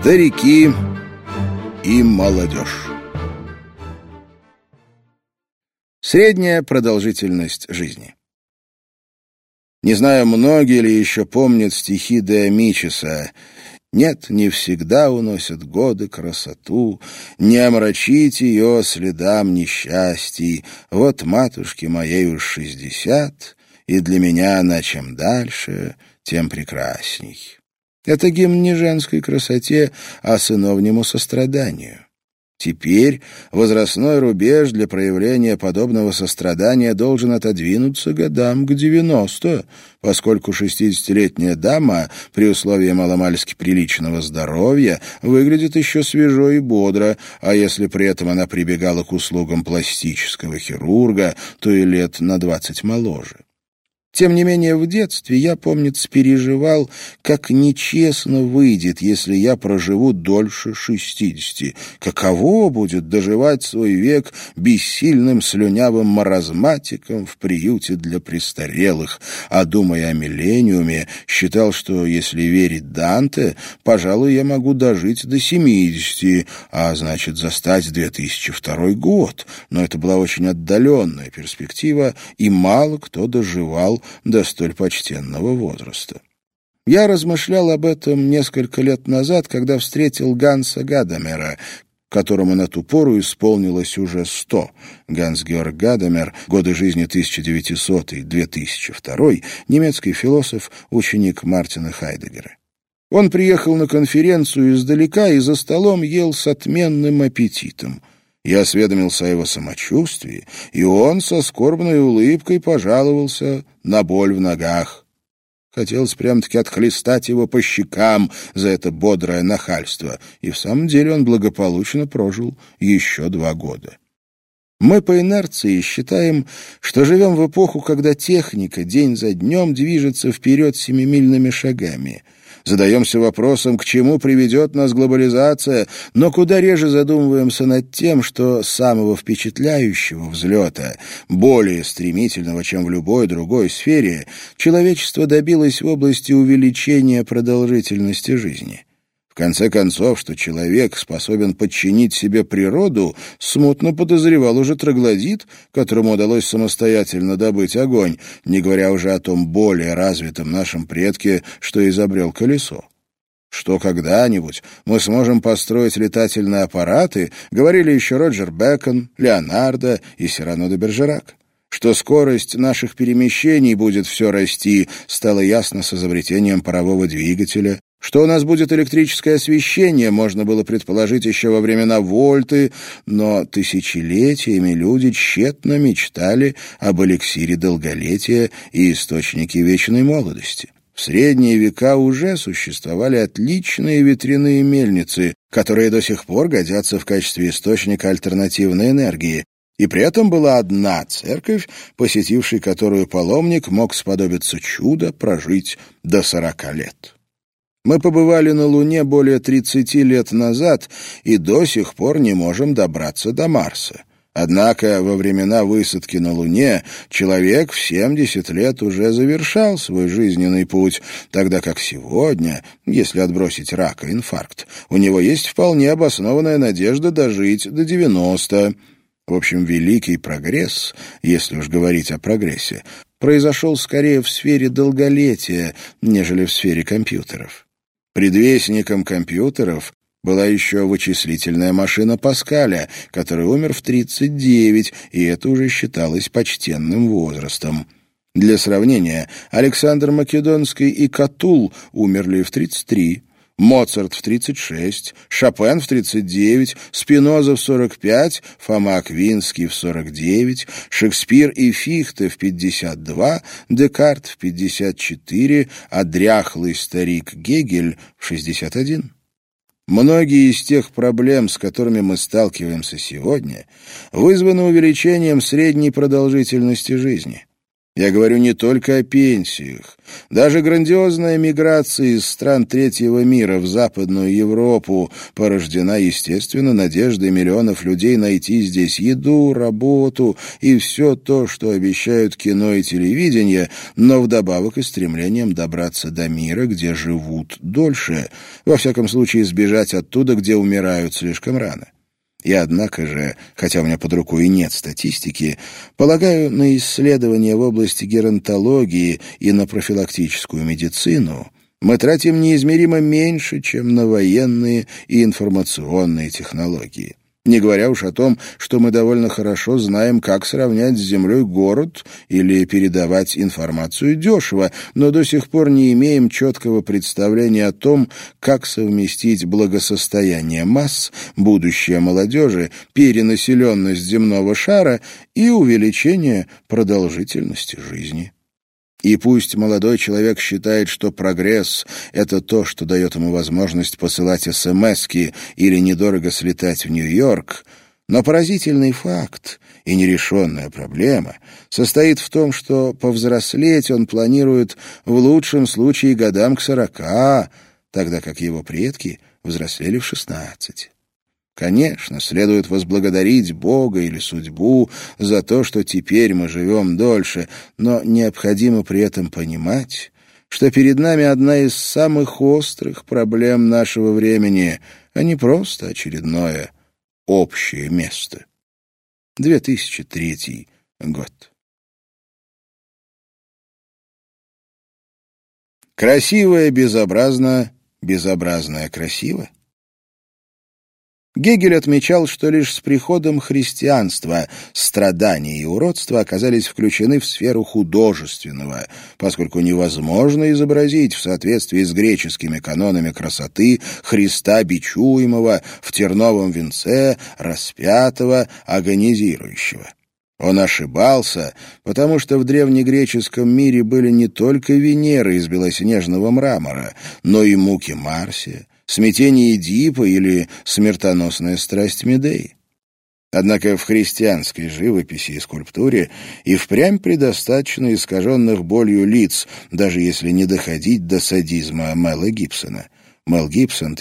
Старики и молодежь. Средняя продолжительность жизни. Не знаю, многие ли еще помнят стихи Деомичеса: «Нет, не всегда уносят годы красоту, не омрачить ее следам несчастий. Вот матушке моей уж 60, и для меня она чем дальше, тем прекрасней». Это гимн не женской красоте, а сыновнему состраданию. Теперь возрастной рубеж для проявления подобного сострадания должен отодвинуться годам к 90, поскольку 60-летняя дама при условии маломальски приличного здоровья выглядит еще свежо и бодро, а если при этом она прибегала к услугам пластического хирурга, то и лет на 20 моложе. Тем не менее, в детстве я, помнится, переживал, как нечестно выйдет, если я проживу дольше 60. Каково будет доживать свой век бессильным слюнявым маразматиком в приюте для престарелых, а, думая о миллениуме, считал, что, если верить Данте, пожалуй, я могу дожить до 70, а значит, застать 2002 год. Но это была очень отдаленная перспектива, и мало кто доживал до столь почтенного возраста. Я размышлял об этом несколько лет назад, когда встретил Ганса Гадамера, которому на ту пору исполнилось уже 100. Ганс-Георг Гадамер, годы жизни 1900-2002, немецкий философ, ученик Мартина Хайдеггера. Он приехал на конференцию издалека и за столом ел с отменным аппетитом. Я осведомился о его самочувствии, и он со скорбной улыбкой пожаловался на боль в ногах. Хотелось прям-таки отхлестать его по щекам за это бодрое нахальство, и в самом деле он благополучно прожил еще 2 года. Мы по инерции считаем, что живем в эпоху, когда техника день за днем движется вперед семимильными шагами. Задаемся вопросом, к чему приведет нас глобализация, но куда реже задумываемся над тем, что самого впечатляющего взлета, более стремительного, чем в любой другой сфере, человечество добилось в области увеличения продолжительности жизни. В конце концов, что человек способен подчинить себе природу, смутно подозревал уже троглодит, которому удалось самостоятельно добыть огонь, не говоря уже о том более развитом нашем предке, что изобрел колесо. Что когда-нибудь мы сможем построить летательные аппараты, говорили еще Роджер Бэкон, Леонардо и Сирано де Бержерак. Что скорость наших перемещений будет все расти, стало ясно с изобретением парового двигателя. Что у нас будет электрическое освещение, можно было предположить еще во времена Вольты, но тысячелетиями люди тщетно мечтали об эликсире долголетия и источнике вечной молодости. В средние века уже существовали отличные ветряные мельницы, которые до сих пор годятся в качестве источника альтернативной энергии. И при этом была одна церковь, посетившей которую паломник мог сподобиться чуда прожить до 40 лет. Мы побывали на Луне более 30 лет назад и до сих пор не можем добраться до Марса. Однако во времена высадки на Луне человек в 70 лет уже завершал свой жизненный путь, тогда как сегодня, если отбросить рак и инфаркт, у него есть вполне обоснованная надежда дожить до 90. В общем, великий прогресс, если уж говорить о прогрессе, произошел скорее в сфере долголетия, нежели в сфере компьютеров. Предвестником компьютеров была еще вычислительная машина Паскаля, который умер в 39, и это уже считалось почтенным возрастом. Для сравнения, Александр Македонский и Катул умерли в 33, Моцарт в 36, Шопен в 39, Спиноза в 45, Фома Аквинский в 49, Шекспир и Фихте в 52, Декарт в 54, а дряхлый старик Гегель в 61. Многие из тех проблем, с которыми мы сталкиваемся сегодня, вызваны увеличением средней продолжительности жизни. Я говорю не только о пенсиях. Даже грандиозная миграция из стран третьего мира в Западную Европу порождена, естественно, надеждой миллионов людей найти здесь еду, работу и все то, что обещают кино и телевидение, но вдобавок и стремлением добраться до мира, где живут дольше, во всяком случае сбежать оттуда, где умирают слишком рано. И однако же, хотя у меня под рукой и нет статистики, полагаю, на исследования в области геронтологии и на профилактическую медицину мы тратим неизмеримо меньше, чем на военные и информационные технологии. Не говоря уж о том, что мы довольно хорошо знаем, как сравнять с землей город или передавать информацию дешево, но до сих пор не имеем четкого представления о том, как совместить благосостояние масс, будущее молодежи, перенаселенность земного шара и увеличение продолжительности жизни. И пусть молодой человек считает, что прогресс — это то, что дает ему возможность посылать СМСки или недорого слетать в Нью-Йорк, но поразительный факт и нерешенная проблема состоит в том, что повзрослеть он планирует в лучшем случае годам к 40, тогда как его предки взрослели в 16. Конечно, следует возблагодарить Бога или судьбу за то, что теперь мы живем дольше, но необходимо при этом понимать, что перед нами одна из самых острых проблем нашего времени, а не просто очередное общее место. 2003 год. Красивое безобразно, безобразное красиво. Гегель отмечал, что лишь с приходом христианства страдания и уродства оказались включены в сферу художественного, поскольку невозможно изобразить в соответствии с греческими канонами красоты Христа бичуемого в терновом венце, распятого, агонизирующего. Он ошибался, потому что в древнегреческом мире были не только Венеры из белоснежного мрамора, но и муки Марсия, смятение Эдипа или смертоносная страсть Медеи. Однако в христианской живописи и скульптуре и впрямь предостаточно искаженных болью лиц, даже если не доходить до садизма Мела Гибсона. Мел Гибсон,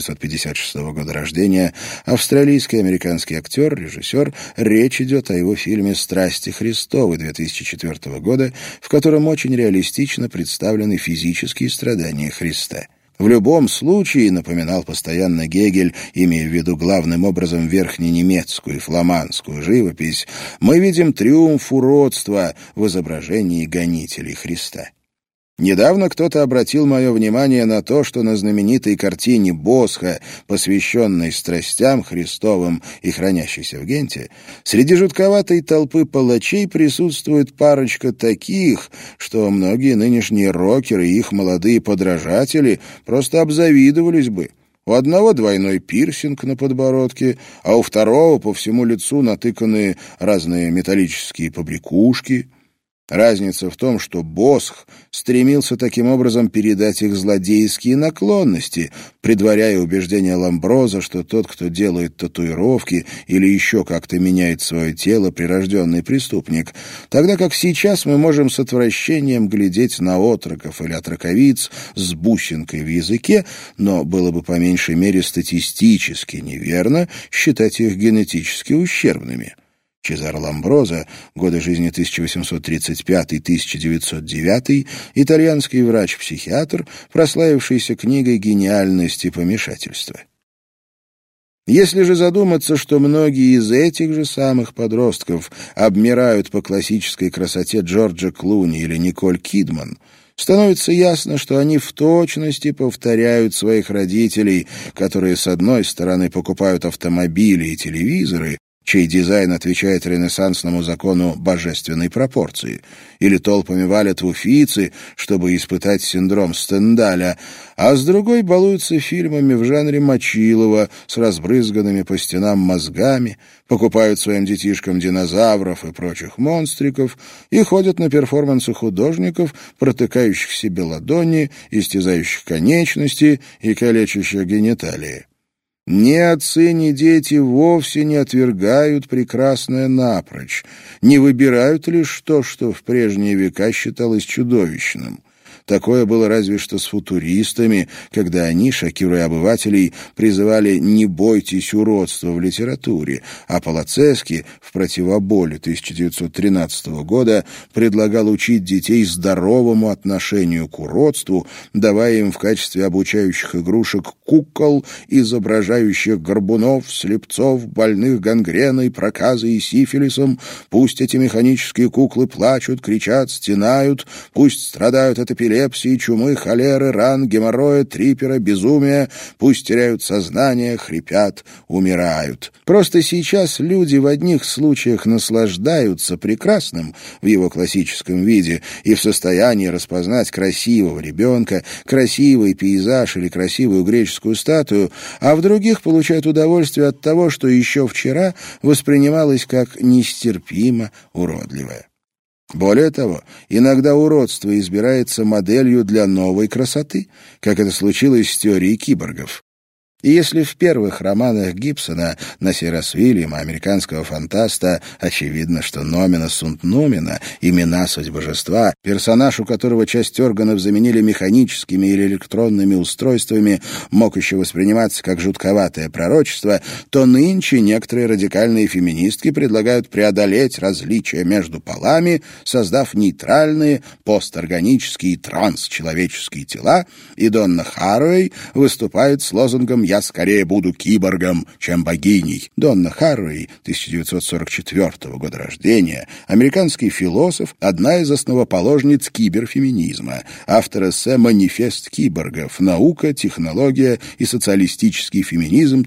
1956 года рождения, австралийский американский актер, режиссер. Речь идет о его фильме «Страсти Христовы» 2004 года, в котором очень реалистично представлены физические страдания Христа. В любом случае, напоминал постоянно Гегель, имея в виду главным образом верхненемецкую и фламандскую живопись, мы видим триумф уродства в изображении гонителей Христа. Недавно кто-то обратил мое внимание на то, что на знаменитой картине Босха, посвященной страстям Христовым и хранящейся в Генте, среди жутковатой толпы палачей присутствует парочка таких, что многие нынешние рокеры и их молодые подражатели просто обзавидовались бы. У одного двойной пирсинг на подбородке, а у второго по всему лицу натыканы разные металлические побрякушки. Разница в том, что Босх стремился таким образом передать их злодейские наклонности, предваряя убеждение Ламброза, что тот, кто делает татуировки или еще как-то меняет свое тело, прирожденный преступник, тогда как сейчас мы можем с отвращением глядеть на отроков или отроковиц с бусинкой в языке, но было бы по меньшей мере статистически неверно считать их генетически ущербными. Чезаро Ламброзо, годы жизни 1835-1909, итальянский врач-психиатр, прославившийся книгой «Гениальность и помешательство». Если же задуматься, что многие из этих же самых подростков обмирают по классической красоте Джорджа Клуни или Николь Кидман, становится ясно, что они в точности повторяют своих родителей, которые, с одной стороны, покупают автомобили и телевизоры, чей дизайн отвечает ренессансному закону божественной пропорции, или толпами валят в Уффици, чтобы испытать синдром Стендаля, а с другой балуются фильмами в жанре Мочилова с разбрызганными по стенам мозгами, покупают своим детишкам динозавров и прочих монстриков и ходят на перформансы художников, протыкающих себе ладони, истязающих конечности и калечащих гениталии. Ни отцы, ни дети вовсе не отвергают прекрасное напрочь, не выбирают лишь то, что в прежние века считалось чудовищным. Такое было разве что с футуристами, когда они, шокируя обывателей, призывали «не бойтесь уродства» в литературе, а Полацески в «Противоболе» 1913 года предлагал учить детей здоровому отношению к уродству, давая им в качестве обучающих игрушек кукол, изображающих горбунов, слепцов, больных гангреной, проказой и сифилисом. Пусть эти механические куклы плачут, кричат, стенают, пусть страдают от эпилепсии, чумы, холеры, ран, геморроя, трипера, безумия, пусть теряют сознание, хрипят, умирают. Просто сейчас люди в одних случаях наслаждаются прекрасным в его классическом виде и в состоянии распознать красивого ребенка, красивый пейзаж или красивую греческую статую, а в других получают удовольствие от того, что еще вчера воспринималось как нестерпимо уродливое. Более того, иногда уродство избирается моделью для новой красоты, как это случилось с теорией киборгов. И если в первых романах Гибсона, на сей раз Уильяма, американского фантаста, очевидно, что номина сунт нумина, имена суть божества, персонаж, у которого часть органов заменили механическими или электронными устройствами, мог еще восприниматься как жутковатое пророчество, то нынче некоторые радикальные феминистки предлагают преодолеть различия между полами, создав нейтральные, посторганические и трансчеловеческие тела, и Донна Харуэй выступает с лозунгом «Я скорее буду киборгом, чем богиней». Донна Харуэй, 1944 года рождения, американский философ, одна из основоположниц киберфеминизма, автор эссе «Манифест киборгов. Наука, технология и социалистический феминизм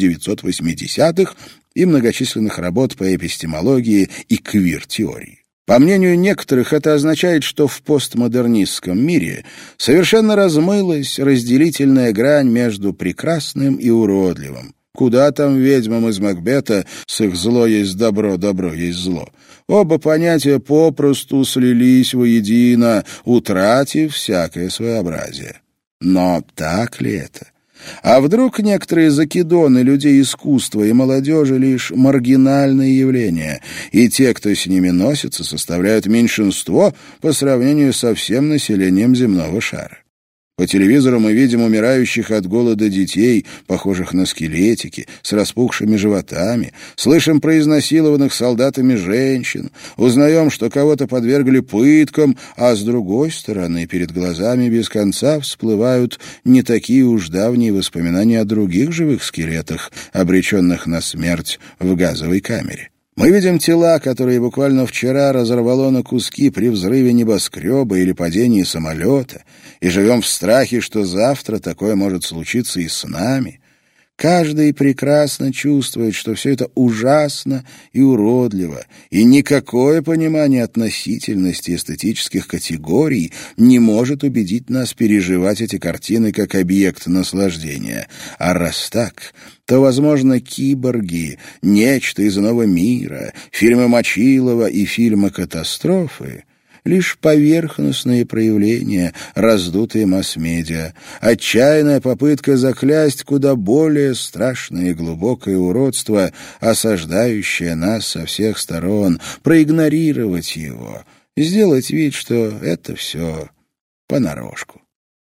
1980-х» и многочисленных работ по эпистемологии и квир-теории. По мнению некоторых, это означает, что в постмодернистском мире совершенно размылась разделительная грань между прекрасным и уродливым. Куда там ведьмам из Макбета с их «зло есть добро, добро есть зло». Оба понятия попросту слились воедино, утратив всякое своеобразие. Но так ли это? А вдруг некоторые закидоны людей искусства и молодежи лишь маргинальные явления, и те, кто с ними носится, составляют меньшинство по сравнению со всем населением земного шара? По телевизору мы видим умирающих от голода детей, похожих на скелетики, с распухшими животами, слышим про изнасилованных солдатами женщин, узнаем, что кого-то подвергли пыткам, а с другой стороны перед глазами без конца всплывают не такие уж давние воспоминания о других живых скелетах, обреченных на смерть в газовой камере. Мы видим тела, которые буквально вчера разорвало на куски при взрыве небоскреба или падении самолета, и живем в страхе, что завтра такое может случиться и с нами. Каждый прекрасно чувствует, что все это ужасно и уродливо, и никакое понимание относительности эстетических категорий не может убедить нас переживать эти картины как объект наслаждения. А раз так, то, возможно, киборги, нечто из иного мира, фильмы Мочилова и фильмы «Катастрофы» — лишь поверхностные проявления, раздутые масс-медиа, отчаянная попытка заклясть куда более страшное и глубокое уродство, осаждающее нас со всех сторон, проигнорировать его, сделать вид, что это все понарошку.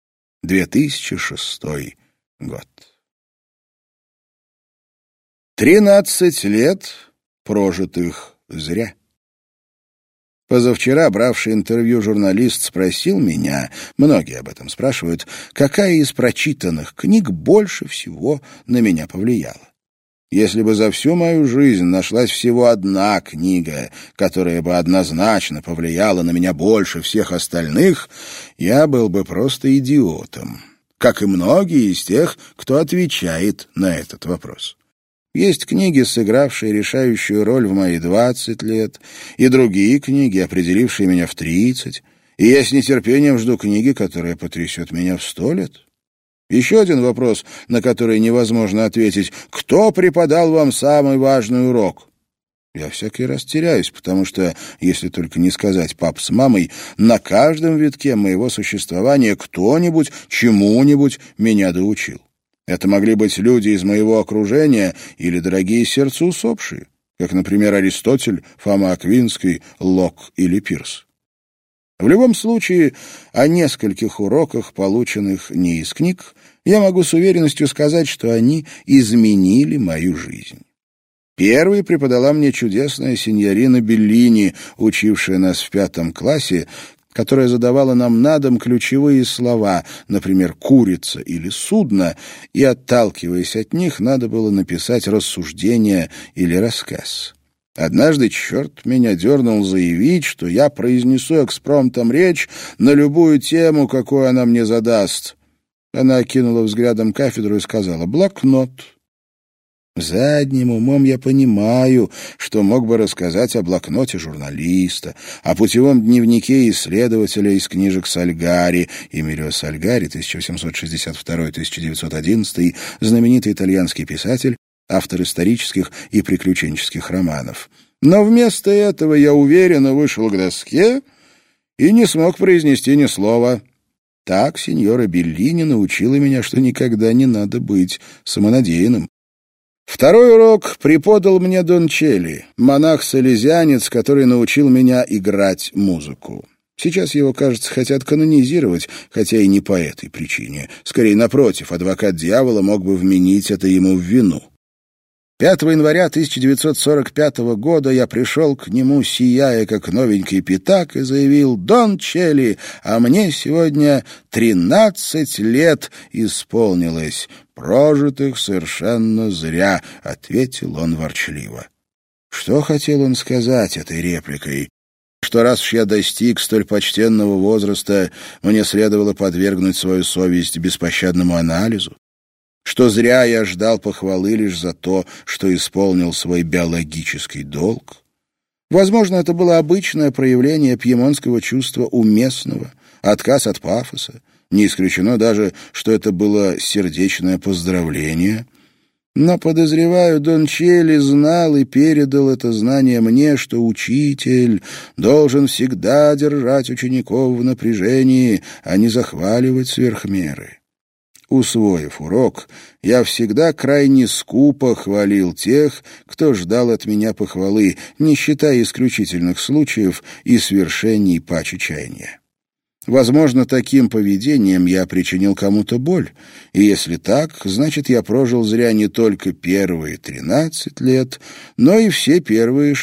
2006 год. 13 лет, прожитых зря. Позавчера бравший интервью журналист спросил меня, многие об этом спрашивают, какая из прочитанных книг больше всего на меня повлияла. Если бы за всю мою жизнь нашлась всего одна книга, которая бы однозначно повлияла на меня больше всех остальных, я был бы просто идиотом, как и многие из тех, кто отвечает на этот вопрос. Есть книги, сыгравшие решающую роль в мои 20 лет, и другие книги, определившие меня в 30, и я с нетерпением жду книги, которая потрясет меня в 100 лет. Еще один вопрос, на который невозможно ответить. Кто преподал вам самый важный урок? Я всякий раз теряюсь, потому что, если только не сказать пап с мамой, на каждом витке моего существования кто-нибудь чему-нибудь меня доучил. Это могли быть люди из моего окружения или дорогие сердцу усопшие, как, например, Аристотель, Фома Аквинский, Локк или Пирс. В любом случае, о нескольких уроках, полученных не из книг, я могу с уверенностью сказать, что они изменили мою жизнь. Первой преподала мне чудесная синьорина Беллини, учившая нас в 5 классе, которая задавала нам на дом ключевые слова, например, «курица» или «судно», и, отталкиваясь от них, надо было написать рассуждение или рассказ. Однажды черт меня дернул заявить, что я произнесу экспромтом речь на любую тему, какую она мне задаст. Она окинула взглядом кафедру и сказала: «Блокнот». Задним умом я понимаю, что мог бы рассказать о блокноте журналиста, о путевом дневнике исследователя из книжек Сальгари. Эмилио Сальгари, 1862-1911, знаменитый итальянский писатель, автор исторических и приключенческих романов. Но вместо этого я уверенно вышел к доске и не смог произнести ни слова. Так сеньора Беллини научила меня, что никогда не надо быть самонадеянным. Второй урок преподал мне Дон Челли, монах-салезианец, который научил меня играть музыку. Сейчас его, кажется, хотят канонизировать, хотя и не по этой причине. Скорее, напротив, адвокат дьявола мог бы вменить это ему в вину. 5 января 1945 года я пришел к нему, сияя как новенький пятак, и заявил: «Дон Челли, а мне сегодня 13 лет исполнилось. Прожитых совершенно зря», — ответил он ворчливо. Что хотел он сказать этой репликой? Что раз уж я достиг столь почтенного возраста, мне следовало подвергнуть свою совесть беспощадному анализу? Что зря я ждал похвалы лишь за то, что исполнил свой биологический долг? Возможно, это было обычное проявление пьемонтского чувства уместного, отказ от пафоса. Не исключено даже, что это было сердечное поздравление. Но, подозреваю, Дон Челли знал и передал это знание мне, что учитель должен всегда держать учеников в напряжении, а не захваливать сверх меры. Усвоив урок, я всегда крайне скупо хвалил тех, кто ждал от меня похвалы, не считая исключительных случаев и свершений паче чаяния. Возможно, таким поведением я причинил кому-то боль, и если так, значит, я прожил зря не только первые 13 лет, но и все первые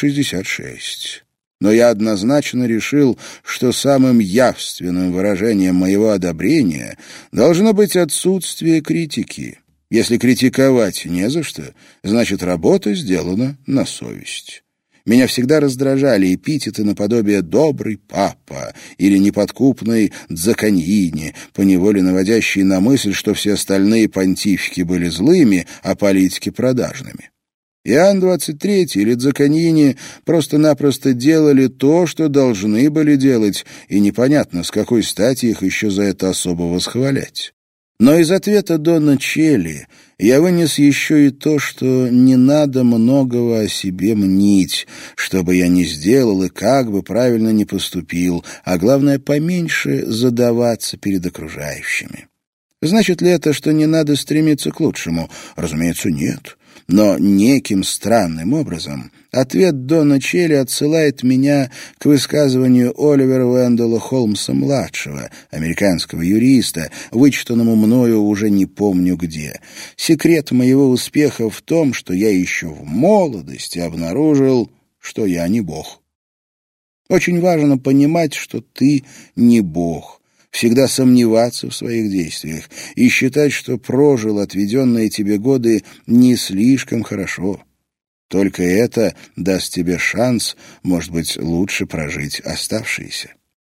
66. Но я однозначно решил, что самым явственным выражением моего одобрения должно быть отсутствие критики. Если критиковать не за что, значит, работа сделана на совесть. Меня всегда раздражали эпитеты наподобие «добрый папа» или «неподкупный Дзакканьини», поневоле наводящие на мысль, что все остальные понтифики были злыми, а политики продажными. Иоанн XXIII или Дзакканьини просто-напросто делали то, что должны были делать, и непонятно, с какой стати их еще за это особо восхвалять. Но из ответа Дона Челли я вынес еще и то, что не надо многого о себе мнить, что бы я ни сделал и как бы правильно ни поступил, а главное, поменьше задаваться перед окружающими. Значит ли это, что не надо стремиться к лучшему? Разумеется, нет. Но неким странным образом ответ Дона Челли отсылает меня к высказыванию Оливера Уэндела Холмса-младшего, американского юриста, вычитанному мною уже не помню где. Секрет моего успеха в том, что я еще в молодости обнаружил, что я не Бог. Очень важно понимать, что ты не Бог. Всегда сомневаться в своих действиях и считать, что прожил отведенные тебе годы не слишком хорошо. Только это даст тебе шанс, может быть, лучше прожить оставшиеся.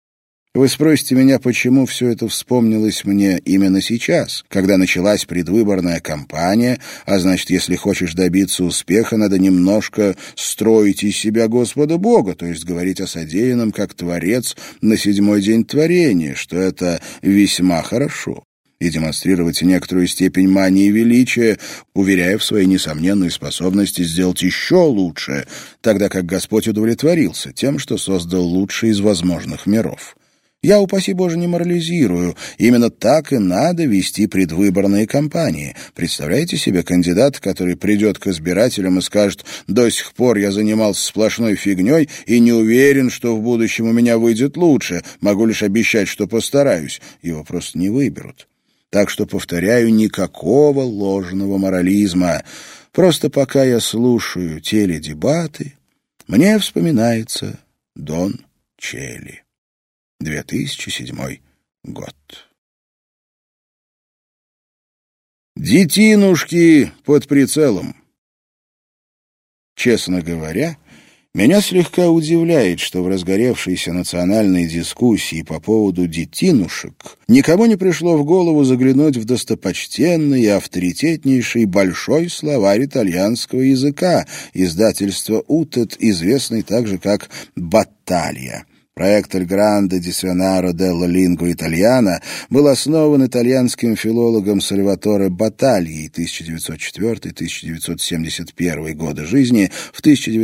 Вы спросите меня, почему все это вспомнилось мне именно сейчас, когда началась предвыборная кампания, а значит, если хочешь добиться успеха, надо немножко строить из себя Господа Бога, то есть говорить о содеянном как Творец на 7-й день творения, что это весьма хорошо, и демонстрировать некоторую степень мании величия, уверяя в своей несомненной способности сделать еще лучше, тогда как Господь удовлетворился тем, что создал лучший из возможных миров. Я, упаси Боже, не морализирую. Именно так и надо вести предвыборные кампании. Представляете себе кандидата, который придет к избирателям и скажет: «До сих пор я занимался сплошной фигней и не уверен, что в будущем у меня выйдет лучше. Могу лишь обещать, что постараюсь». Его просто не выберут. Так что, повторяю, никакого ложного морализма. Просто пока я слушаю теледебаты, мне вспоминается Дон Челли. 2007 год. Детинушки под прицелом. Честно говоря, меня слегка удивляет, что в разгоревшейся национальной дискуссии по поводу детинушек никому не пришло в голову заглянуть в достопочтенный и авторитетнейший большой словарь итальянского языка издательства «Утет», известный также как «Battaglia». Проект «Il grande dizionario della lingua italiana» был основан итальянским филологом Сальваторе Батальей 1904-1971 годы жизни в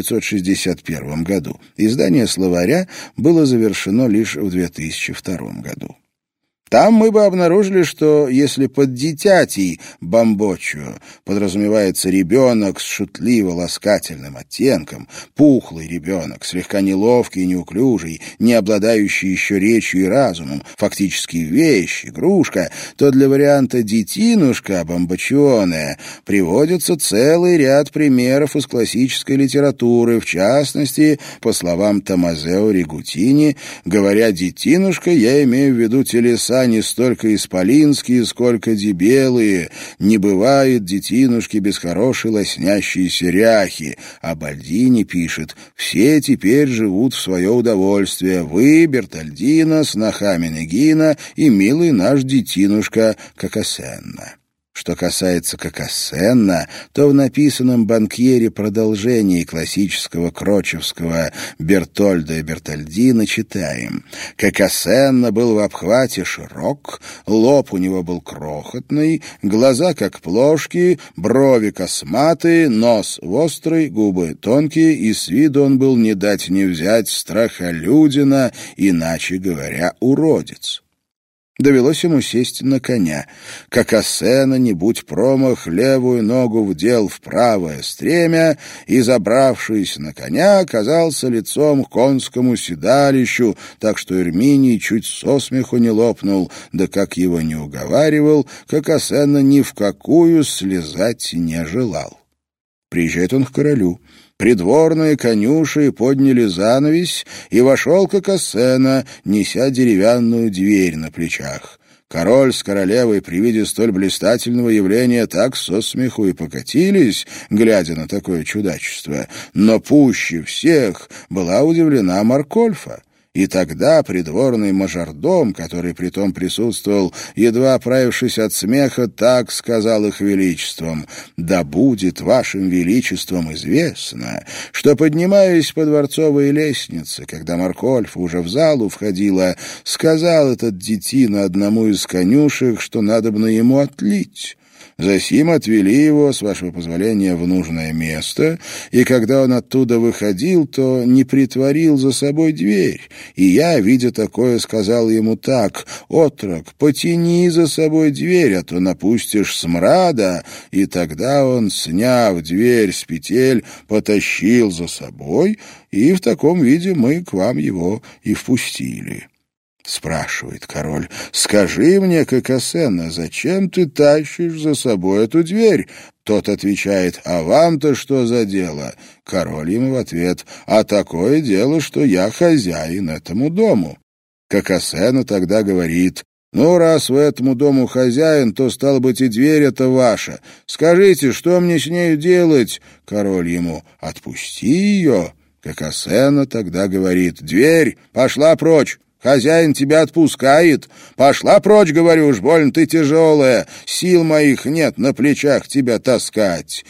1961 году. Издание словаря было завершено лишь в 2002 году. Там мы бы обнаружили, что если под дитятей бамбоччо подразумевается ребенок с шутливо-ласкательным оттенком, пухлый ребенок, слегка неловкий и неуклюжий, не обладающий еще речью и разумом, фактически вещь, игрушка, то для варианта детинушка бамбоччоне приводится целый ряд примеров из классической литературы, в частности, по словам Томмазео Ригутини, говоря «детинушка», я имею в виду телеса не столько исполинские, сколько дебелые. Не бывает детинушки без хорошей лоснящейся ряхи. А Бальдини пишет: «Все теперь живут в свое удовольствие. Вы, Бертольдино, сноха Менегина и милый наш детинушка Кокосенна». Что касается Кокосенна, то в написанном Банкьере продолжении классического крочевского Бертольда и Бертольдино читаем: «Кокосенна был в обхвате широк, лоб у него был крохотный, глаза как плошки, брови косматые, нос острый, губы тонкие, и с виду он был не дать не взять страхолюдина, иначе говоря, уродец». Довелось ему сесть на коня. Кокосена, не будь промах, левую ногу вдел в правое стремя и, забравшись на коня, оказался лицом к конскому седалищу, так что Эрминий чуть со смеху не лопнул, да как его не уговаривал, Кокосена ни в какую слезать не желал. Приезжает он к королю. Придворные конюши подняли занавесь, и вошел Кокосена, неся деревянную дверь на плечах. Король с королевой при виде столь блистательного явления так со смеху и покатились, глядя на такое чудачество. Но пуще всех была удивлена Маркольфа. И тогда придворный мажордом, который притом присутствовал, едва оправившись от смеха, так сказал их величеством: «Да будет вашим величеством известно, что, поднимаясь по дворцовой лестнице, когда Маркольфа уже в залу входила, сказал этот детина одному из конюшек, что надобно ему отлить». Засим отвели его, с вашего позволения, в нужное место, и когда он оттуда выходил, то не притворил за собой дверь. И я, видя такое, сказал ему так: «Отрок, потяни за собой дверь, а то напустишь смрада». И тогда он, сняв дверь с петель, потащил за собой, и в таком виде мы к вам его и впустили. Спрашивает король: «Скажи мне, Кокосена, зачем ты тащишь за собой эту дверь?» Тот отвечает: «А вам-то что за дело?» Король ему в ответ: «А такое дело, что я хозяин этому дому». Кокосена тогда говорит: «Ну, раз вы этому дому хозяин, то, стало быть, и дверь эта ваша. Скажите, что мне с нею делать?» Король ему: «Отпусти ее». Кокосена тогда говорит: «Дверь, пошла прочь! Хозяин тебя отпускает. Пошла прочь, говорю, уж больно ты тяжелая. Сил моих нет на плечах тебя таскать».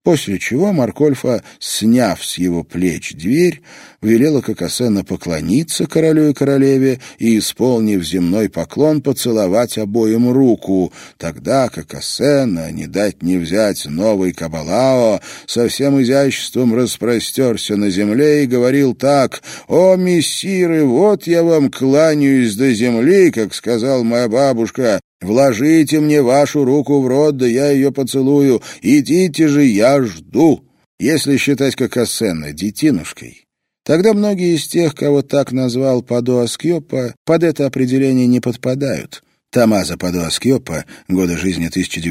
После чего Маркольфа, сняв с его плеч дверь, велела Какасена поклониться королю и королеве и, исполнив земной поклон, поцеловать обоим руку. Тогда Какасена, не дать не взять новый Кабалао, со всем изяществом распростерся на земле и говорил так: «О, мессиры, вот я вам кланяюсь до земли, как сказал моя бабушка. Вложите мне вашу руку в рот, да я ее поцелую. Идите же, я жду». Если считать Какасена детинушкой, тогда многие из тех, кого так назвал Падоа Скьоппо, под это определение не подпадают. Томмазо Падоа Скьоппо, годы жизни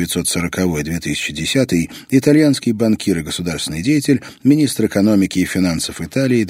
1940-2010, итальянский банкир и государственный деятель, министр экономики и финансов Италии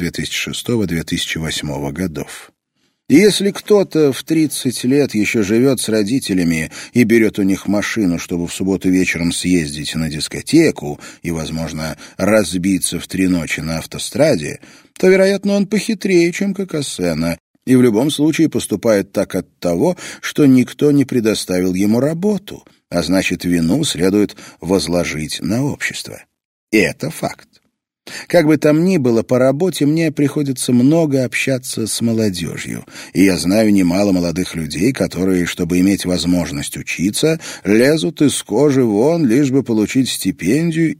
2006-2008 годов. И если кто-то в 30 лет еще живет с родителями и берет у них машину, чтобы в субботу вечером съездить на дискотеку и, возможно, разбиться в 3 ночи на автостраде, то, вероятно, он похитрее, чем Какасена, и в любом случае поступает так от того, что никто не предоставил ему работу, а значит, вину следует возложить на общество. И это факт. Как бы там ни было, по работе мне приходится много общаться с молодежью, и я знаю немало молодых людей, которые, чтобы иметь возможность учиться, лезут из кожи вон, лишь бы получить стипендию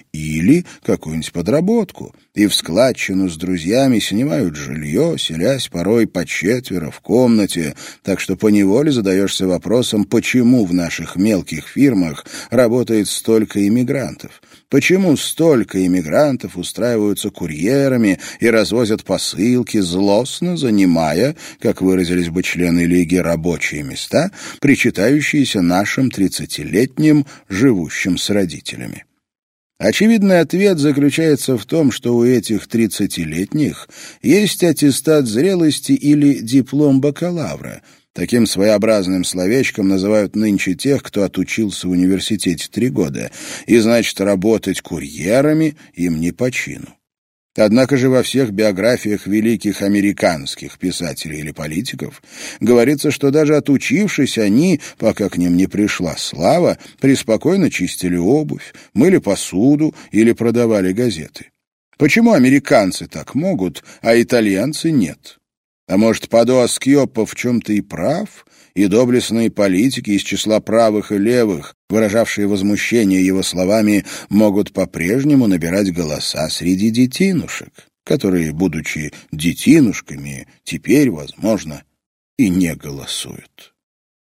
или какую-нибудь подработку, и в складчину с друзьями снимают жилье, селясь порой по 4 в комнате, так что поневоле задаешься вопросом, почему в наших мелких фирмах работает столько иммигрантов. Почему столько иммигрантов устраиваются курьерами и развозят посылки, злостно занимая, как выразились бы члены Лиги, рабочие места, причитающиеся нашим 30-летним, живущим с родителями? Очевидный ответ заключается в том, что у этих 30-летних есть аттестат зрелости или диплом бакалавра. Таким своеобразным словечком называют нынче тех, кто отучился в университете 3 года, и, значит, работать курьерами им не по чину. Однако же во всех биографиях великих американских писателей или политиков говорится, что даже отучившись они, пока к ним не пришла слава, преспокойно чистили обувь, мыли посуду или продавали газеты. Почему американцы так могут, а итальянцы нет? А может, Падоа Скьоппо в чем-то и прав, и доблестные политики из числа правых и левых, выражавшие возмущение его словами, могут по-прежнему набирать голоса среди детинушек, которые, будучи детинушками, теперь, возможно, и не голосуют.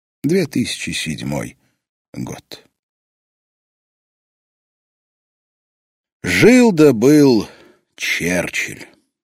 2007 год. Жил да был Черчилль.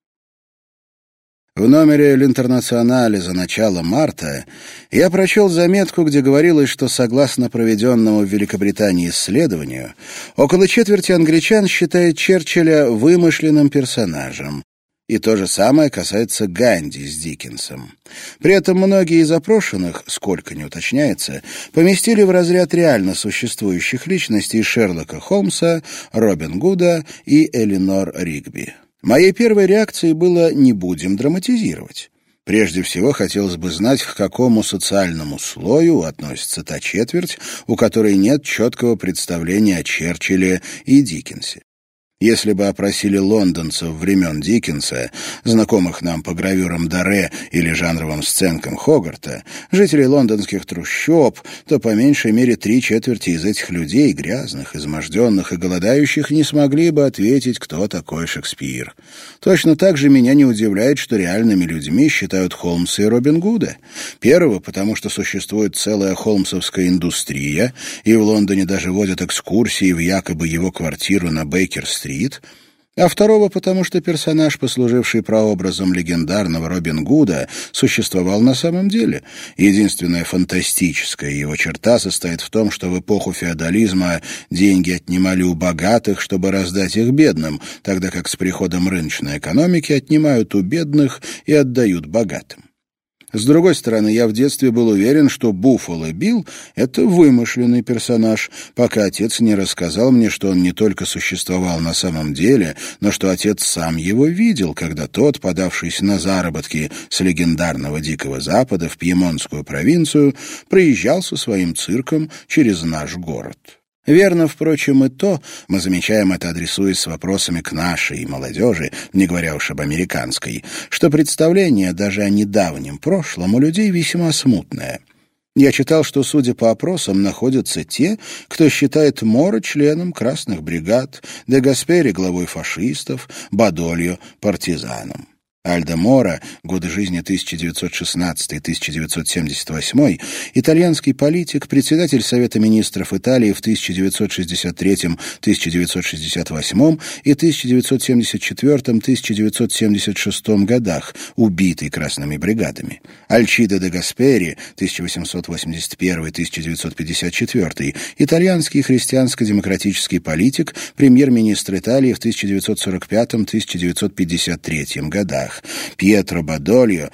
В номере «L'Internationale» за начало марта я прочел заметку, где говорилось, что, согласно проведенному в Великобритании исследованию, около четверти англичан считают Черчилля вымышленным персонажем. И то же самое касается Ганди с Диккенсом. При этом многие из опрошенных, сколько не уточняется, поместили в разряд реально существующих личностей Шерлока Холмса, Робин Гуда и Эленор Ригби. Моей первой реакцией было «не будем драматизировать». Прежде всего, хотелось бы знать, к какому социальному слою относится та четверть, у которой нет четкого представления о Черчилле и Диккенсе. Если бы опросили лондонцев времен Диккенса, знакомых нам по гравюрам Доре или жанровым сценкам Хогарта, жителей лондонских трущоб, то по меньшей мере 3/4 из этих людей, грязных, изможденных и голодающих, не смогли бы ответить, кто такой Шекспир. Точно так же меня не удивляет, что реальными людьми считают Холмса и Робин Гуда. Первого, потому что существует целая холмсовская индустрия, и в Лондоне даже водят экскурсии в якобы его квартиру на Бейкер-стрит, а второго, потому что персонаж, послуживший прообразом легендарного Робин Гуда, существовал на самом деле. Единственная фантастическая его черта состоит в том, что в эпоху феодализма деньги отнимали у богатых, чтобы раздать их бедным, тогда как с приходом рыночной экономики отнимают у бедных и отдают богатым. С другой стороны, я в детстве был уверен, что Буффало Билл — это вымышленный персонаж, пока отец не рассказал мне, что он не только существовал на самом деле, но что отец сам его видел, когда тот, подавшись на заработки с легендарного Дикого Запада в Пьемонтскую провинцию, проезжал со своим цирком через наш город. Верно, впрочем, и то, мы замечаем это, адресуясь с вопросами к нашей молодежи, не говоря уж об американской, что представление даже о недавнем прошлом у людей весьма смутное. Я читал, что, судя по опросам, находятся те, кто считает Мора членом красных бригад, де Гаспери главой фашистов, Бадольо партизаном. Альдо Мора, годы жизни 1916-1978, итальянский политик, председатель Совета министров Италии в 1963-1968 и 1974-1976 годах, убитый красными бригадами. Альчидо де Гаспери, 1881-1954, итальянский христианско-демократический политик, премьер-министр Италии в 1945-1953 годах. Пьетро Бадольо,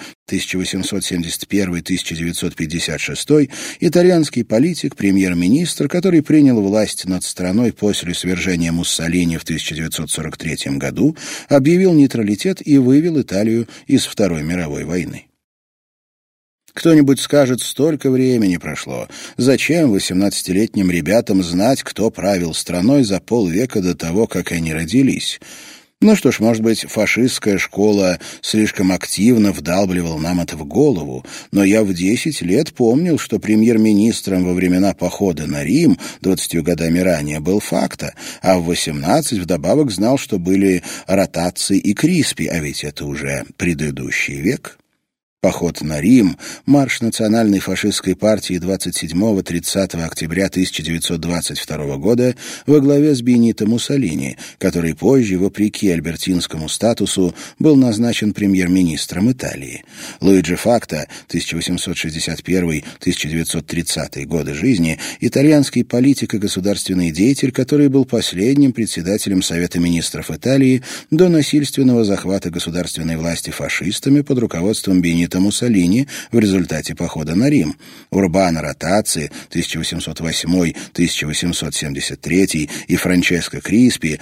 1871-1956, итальянский политик, премьер-министр, который принял власть над страной после свержения Муссолини в 1943 году, объявил нейтралитет и вывел Италию из Второй мировой войны. Кто-нибудь скажет, столько времени прошло. Зачем 18-летним ребятам знать, кто правил страной за полвека до того, как они родились? Ну что ж, может быть, фашистская школа слишком активно вдалбливала нам это в голову, но я в 10 лет помнил, что премьер-министром во времена похода на Рим 20 годами ранее был Факта, а в 18 вдобавок знал, что были Ротаци и Криспи, а ведь это уже предыдущий век. Поход на Рим, марш национальной фашистской партии 27-30 октября 1922 года во главе с Бенито Муссолини, который позже, вопреки альбертинскому статусу, был назначен премьер-министром Италии. Луиджи Факта, 1861-1930 годы жизни, итальянский политик и государственный деятель, который был последним председателем Совета министров Италии до насильственного захвата государственной власти фашистами под руководством Бенито Муссолини в результате похода на Рим. Урбано Ротаци, 1808-1873, и Франческо Криспи,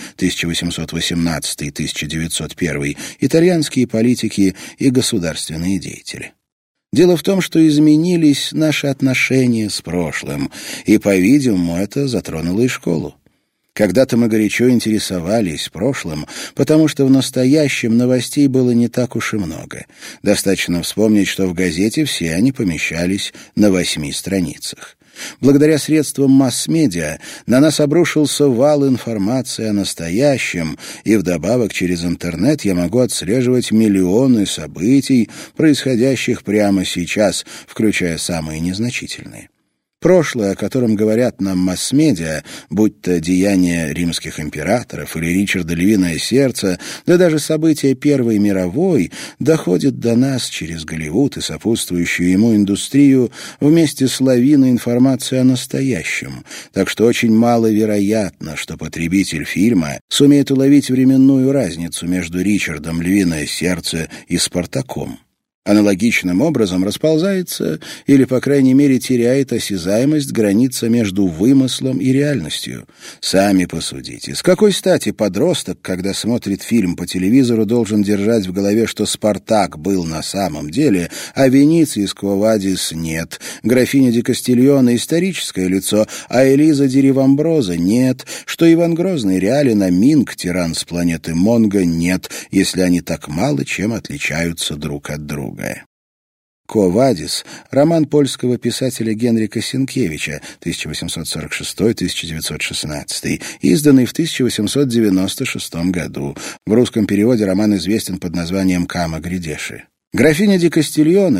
1818-1901, итальянские политики и государственные деятели. Дело в том, что изменились наши отношения с прошлым, и, по-видимому, это затронуло и школу. Когда-то мы горячо интересовались прошлым, потому что в настоящем новостей было не так уж и много. Достаточно вспомнить, что в газете все они помещались на 8 страницах. Благодаря средствам масс-медиа на нас обрушился вал информации о настоящем, и вдобавок через интернет я могу отслеживать миллионы событий, происходящих прямо сейчас, включая самые незначительные. Прошлое, о котором говорят нам масс-медиа, будь то деяния римских императоров или Ричарда Львиное сердце, да даже события Первой мировой, доходит до нас через Голливуд и сопутствующую ему индустрию вместе с лавиной информации о настоящем, так что очень маловероятно, что потребитель фильма сумеет уловить временную разницу между Ричардом Львиное сердце и Спартаком. Аналогичным образом расползается или, по крайней мере, теряет осязаемость граница между вымыслом и реальностью. Сами посудите, с какой стати подросток, когда смотрит фильм по телевизору, должен держать в голове, что Спартак был на самом деле, а Вениций из Кво Вадис нет, графиня ди Кастильоне историческое лицо, а Элиза ди Ривамброза нет, что Иван Грозный реален, а Минг, тиран с планеты Монго, нет, если они так мало чем отличаются друг от друга. «Кво Вадис» — роман польского писателя Генрика Сенкевича, 1846-1916, изданный в 1896 году. В русском переводе роман известен под названием «Кама Гридеши». Графиня ди Кастильоне,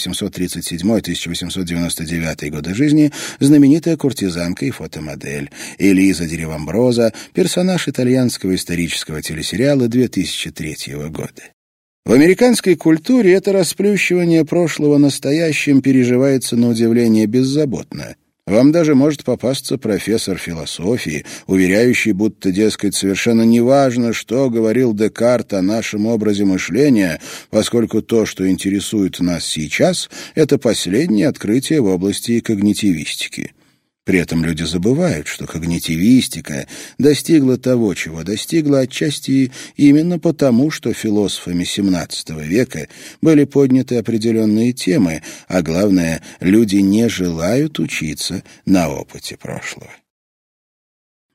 1837-1899 годы жизни, знаменитая куртизанка и фотомодель. Элиза ди Ривамброза — персонаж итальянского исторического телесериала 2003 года. В американской культуре это расплющивание прошлого настоящим переживается на удивление беззаботно. Вам даже может попасться профессор философии, уверяющий, будто, дескать, совершенно неважно, что говорил Декарт о нашем образе мышления, поскольку то, что интересует нас сейчас, это последнее открытие в области когнитивистики. При этом люди забывают, что когнитивистика достигла того, чего достигла отчасти именно потому, что философами XVII века были подняты определенные темы, а главное, люди не желают учиться на опыте прошлого.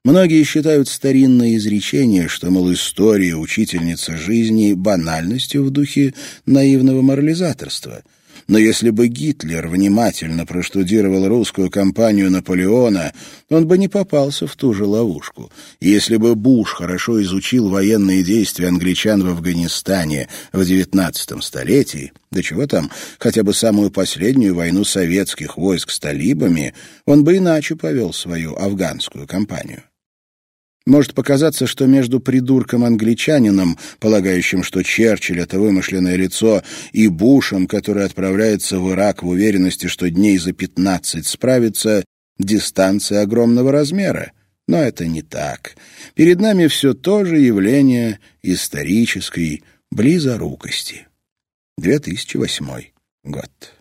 Многие считают старинное изречение, что, мол, история — учительница жизни, банальностью в духе наивного морализаторства. Но если бы Гитлер внимательно проштудировал русскую кампанию Наполеона, он бы не попался в ту же ловушку. И если бы Буш хорошо изучил военные действия англичан в Афганистане в XIX столетии, да чего там, хотя бы самую последнюю войну советских войск с талибами, он бы иначе повел свою афганскую кампанию. Может показаться, что между придурком-англичанином, полагающим, что Черчилль — это вымышленное лицо, и Бушем, который отправляется в Ирак в уверенности, что дней за 15 справится, дистанция огромного размера. Но это не так. Перед нами все то же явление исторической близорукости. 2008 год.